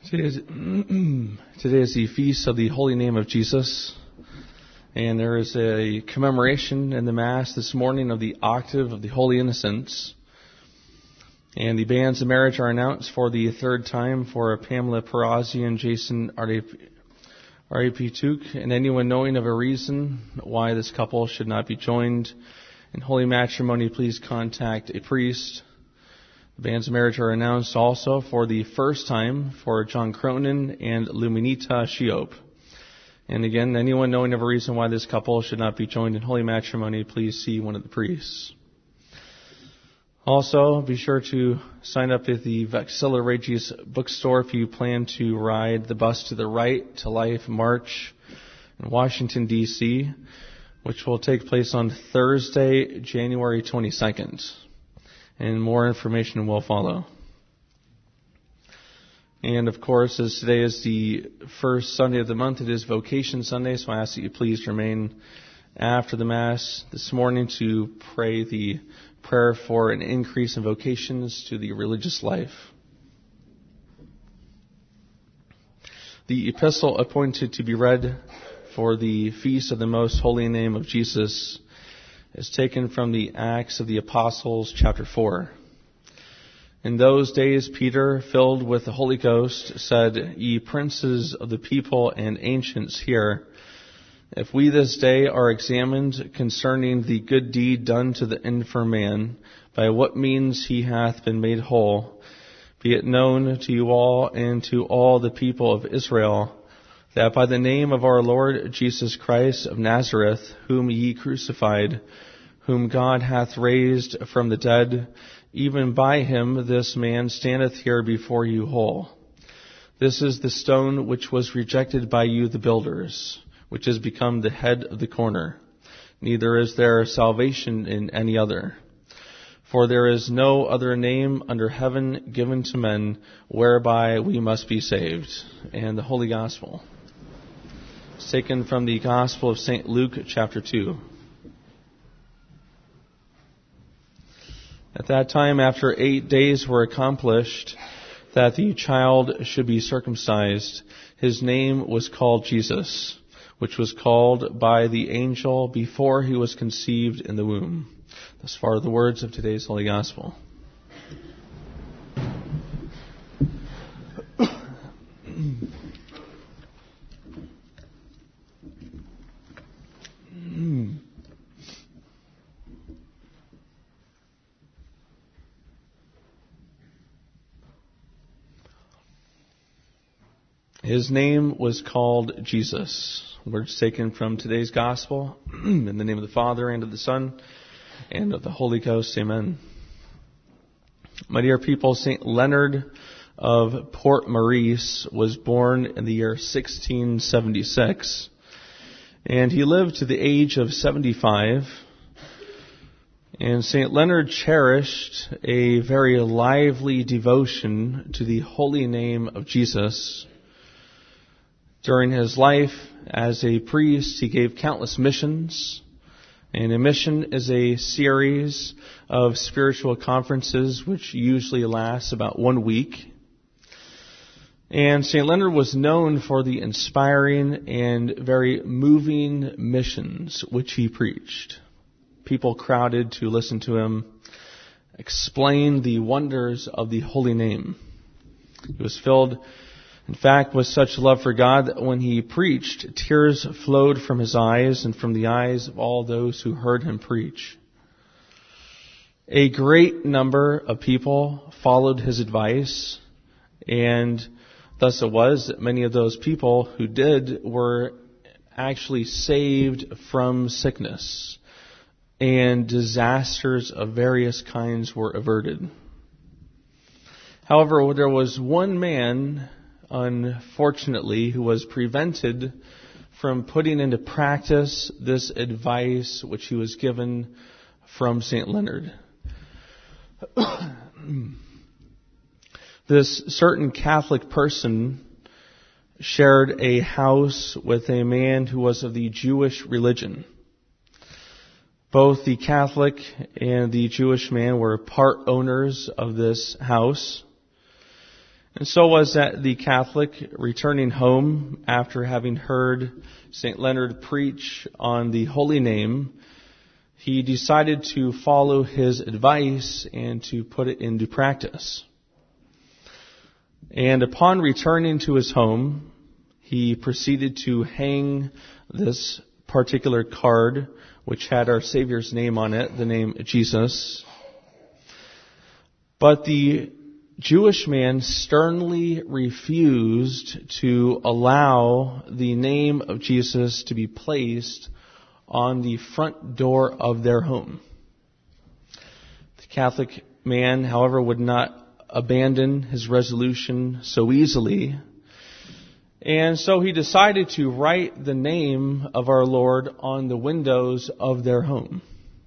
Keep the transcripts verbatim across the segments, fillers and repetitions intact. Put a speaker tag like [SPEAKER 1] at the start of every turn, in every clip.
[SPEAKER 1] Today is, today is the feast of the Holy Name of Jesus, and there is a commemoration in the Mass this morning of the octave of the Holy Innocents. And the banns of marriage are announced for the third time for Pamela Perazzi and Jason Aripituk, and anyone knowing of a reason why this couple should not be joined in holy matrimony, please contact a priest. The banns of marriage are announced also for the first time for John Cronin and Luminita Shiop. And again, anyone knowing of a reason why this couple should not be joined in holy matrimony, please see one of the priests. Also, be sure to sign up at the Vexilla Regis bookstore if you plan to ride the bus to the Right to Life March in Washington, D C, which will take place on Thursday, January twenty-second. And more information will follow. And of course, as today is the first Sunday of the month, it is Vocation Sunday, so I ask that you please remain after the Mass this morning to pray the prayer for an increase in vocations to the religious life. The epistle appointed to be read for the feast of the Most Holy Name of Jesus is taken from the Acts of the Apostles, chapter four. In those days, Peter, filled with the Holy Ghost, said, "Ye princes of the people and ancients, hear. If we this day are examined concerning the good deed done to the infirm man, by what means he hath been made whole, be it known to you all and to all the people of Israel, that by the name of our Lord Jesus Christ of Nazareth, whom ye crucified, whom God hath raised from the dead, even by him this man standeth here before you whole. This is the stone which was rejected by you the builders, which has become the head of the corner. Neither is there salvation in any other. For there is no other name under heaven given to men whereby we must be saved." And the Holy Gospel is taken from the Gospel of Saint Luke, chapter two. At that time, after eight days were accomplished, that the child should be circumcised, his name was called Jesus, which was called by the angel before he was conceived in the womb. Thus far the words of today's Holy Gospel. His name was called Jesus. Words taken from today's Gospel. In the name of the Father, and of the Son, and of the Holy Ghost. Amen. My dear people, Saint Leonard of Port Maurice was born in the year sixteen seventy-six, and he lived to the age of seventy-five. And Saint Leonard cherished a very lively devotion to the holy name of Jesus. During his life as a priest, he gave countless missions. And a mission is a series of spiritual conferences which usually lasts about one week. And Saint Leonard was known for the inspiring and very moving missions which he preached. People crowded to listen to him explain the wonders of the holy name. He was filled, in fact, with such love for God that when he preached, tears flowed from his eyes and from the eyes of all those who heard him preach. A great number of people followed his advice, and thus it was that many of those people who did were actually saved from sickness, and disasters of various kinds were averted. However, there was one man, unfortunately, who was prevented from putting into practice this advice which he was given from Saint Leonard. This certain Catholic person shared a house with a man who was of the Jewish religion. Both the Catholic and the Jewish man were part owners of this house. And so was that the Catholic returning home after having heard Saint Leonard preach on the holy name. He decided to follow his advice and to put it into practice. And upon returning to his home, he proceeded to hang this particular card, which had our Savior's name on it, the name Jesus. But the Jewish man sternly refused to allow the name of Jesus to be placed on the front door of their home. The Catholic man, however, would not abandon his resolution so easily. And so he decided to write the name of our Lord on the windows of their home.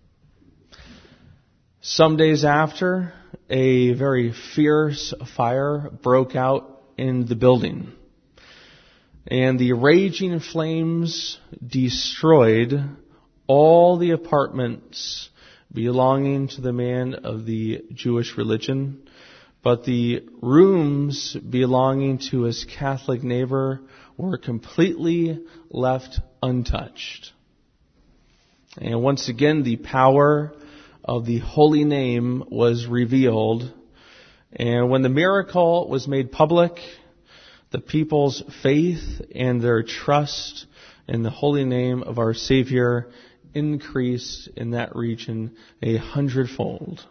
[SPEAKER 1] Some days after, a very fierce fire broke out in the building. And the raging flames destroyed all the apartments belonging to the man of the Jewish religion, but the rooms belonging to his Catholic neighbor were completely left untouched. And once again, the power of the holy name was revealed. And when the miracle was made public, the people's faith and their trust in the holy name of our Savior increased in that region a hundredfold.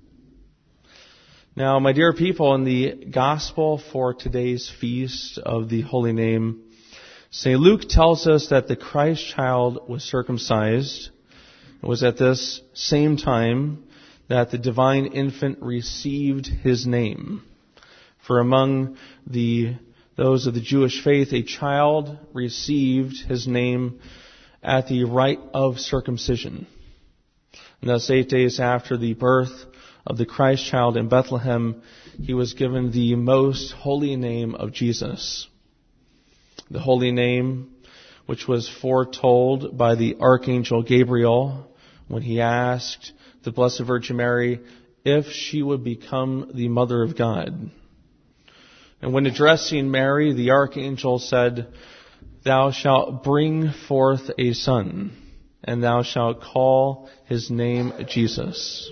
[SPEAKER 1] Now, my dear people, in the gospel for today's feast of the holy name, Saint Luke tells us that the Christ child was circumcised. It was at this same time that the divine infant received his name. For among the those of the Jewish faith, a child received his name at the rite of circumcision. And thus, eight days after the birth of the Christ child in Bethlehem, he was given the most holy name of Jesus. The holy name which was foretold by the Archangel Gabriel when he asked the Blessed Virgin Mary if she would become the Mother of God. And when addressing Mary, the Archangel said, "Thou shalt bring forth a son, and thou shalt call his name Jesus."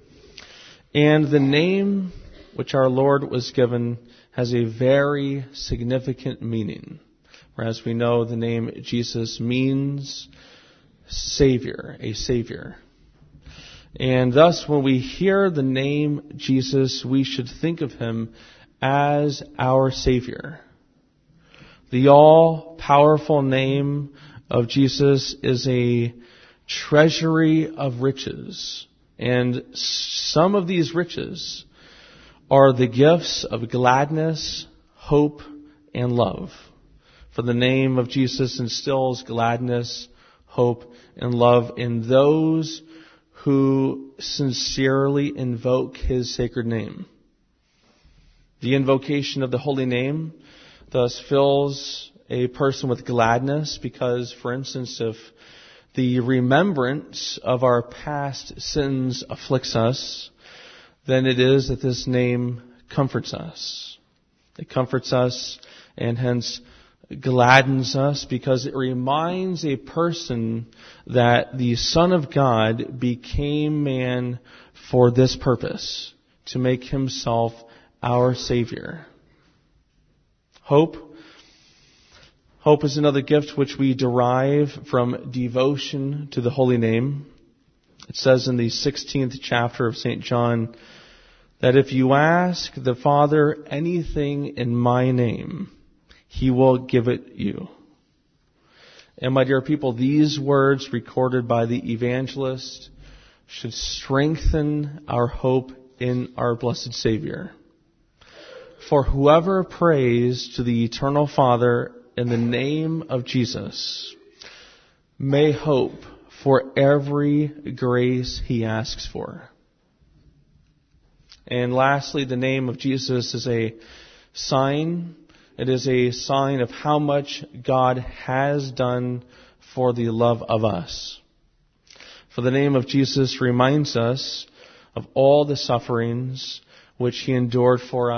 [SPEAKER 1] And the name which our Lord was given has a very significant meaning. For as we know, the name Jesus means Savior, a Savior. And thus, when we hear the name Jesus, we should think of him as our Savior. The all-powerful name of Jesus is a treasury of riches. And some of these riches are the gifts of gladness, hope, and love. For the name of Jesus instills gladness, hope, and love in those who sincerely invoke his sacred name. The invocation of the holy name thus fills a person with gladness because, for instance, if the remembrance of our past sins afflicts us, then it is that this name comforts us. It comforts us and hence gladdens us because it reminds a person that the Son of God became man for this purpose, to make himself our Savior. Hope. Hope is another gift which we derive from devotion to the holy name. It says in the sixteenth chapter of Saint John that if you ask the Father anything in my name, he will give it you. And my dear people, these words recorded by the evangelist should strengthen our hope in our blessed Savior. For whoever prays to the eternal Father in the name of Jesus may hope for every grace he asks for. And lastly, the name of Jesus is a sign. It is a sign of how much God has done for the love of us. For the name of Jesus reminds us of all the sufferings which he endured for us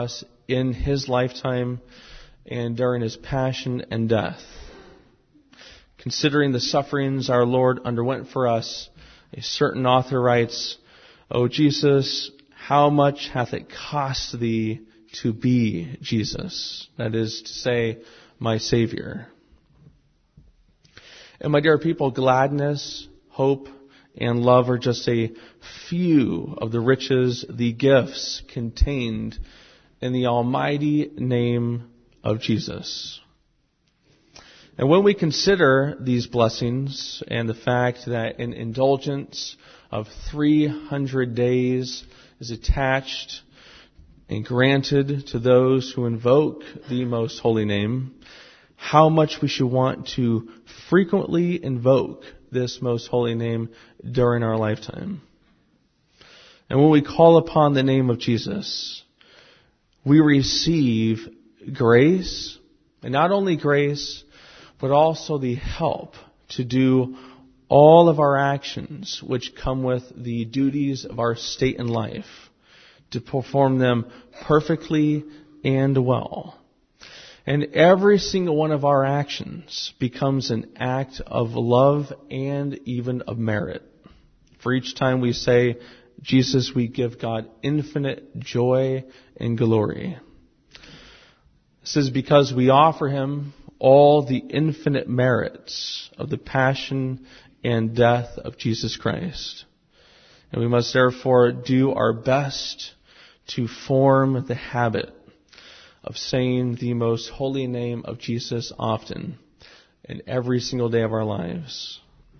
[SPEAKER 1] in his lifetime and during his passion and death. Considering the sufferings our Lord underwent for us, a certain author writes, O Jesus, how much hath it cost thee to be Jesus? That is to say, my Savior. And my dear people, gladness, hope, and love are just a few of the riches, the gifts contained in the almighty name of Jesus. And when we consider these blessings and the fact that an indulgence of three hundred days is attached and granted to those who invoke the most holy name, how much we should want to frequently invoke this most holy name during our lifetime. And when we call upon the name of Jesus, we receive grace, and not only grace, but also the help to do all of our actions which come with the duties of our state in life, to perform them perfectly and well. And every single one of our actions becomes an act of love and even of merit. For each time we say, Jesus, we give God infinite joy and glory. This is because we offer him all the infinite merits of the passion and death of Jesus Christ. And we must therefore do our best to form the habit of saying the most holy name of Jesus often in every single day of our lives.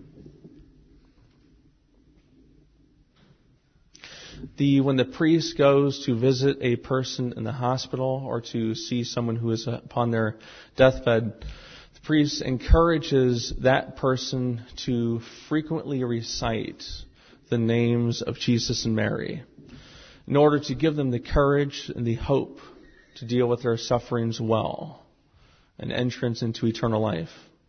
[SPEAKER 1] The, when the priest goes to visit a person in the hospital or to see someone who is upon their deathbed, the priest encourages that person to frequently recite the names of Jesus and Mary in order to give them the courage and the hope to deal with their sufferings well and entrance into eternal life.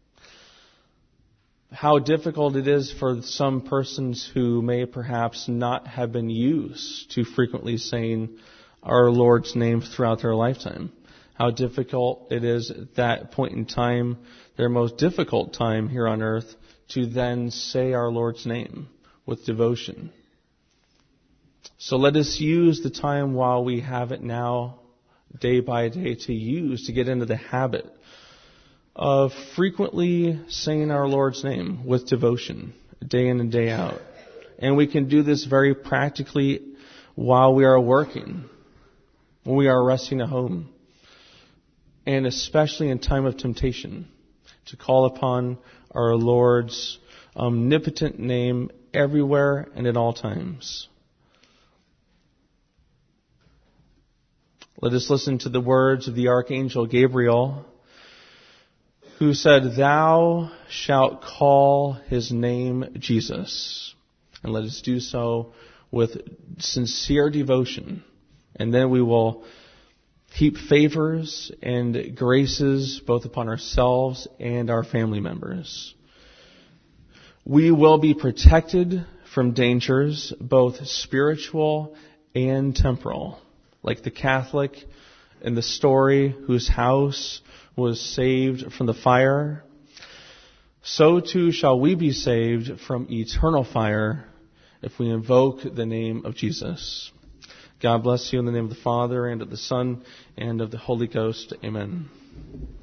[SPEAKER 1] How difficult it is for some persons who may perhaps not have been used to frequently saying our Lord's name throughout their lifetime. How difficult it is at that point in time, their most difficult time here on earth, to then say our Lord's name with devotion. So let us use the time while we have it now, day by day, to use, to get into the habit of frequently saying our Lord's name with devotion, day in and day out. And we can do this very practically while we are working, when we are resting at home, and especially in time of temptation, to call upon our Lord's omnipotent name everywhere and at all times. Let us listen to the words of the Archangel Gabriel, who said, Thou shalt call his name Jesus. And let us do so with sincere devotion. And then we will heap favors and graces both upon ourselves and our family members. We will be protected from dangers, both spiritual and temporal. Like the Catholic in the story whose house was saved from the fire, so too shall we be saved from eternal fire if we invoke the name of Jesus. God bless you in the name of the Father, and of the Son, and of the Holy Ghost. Amen.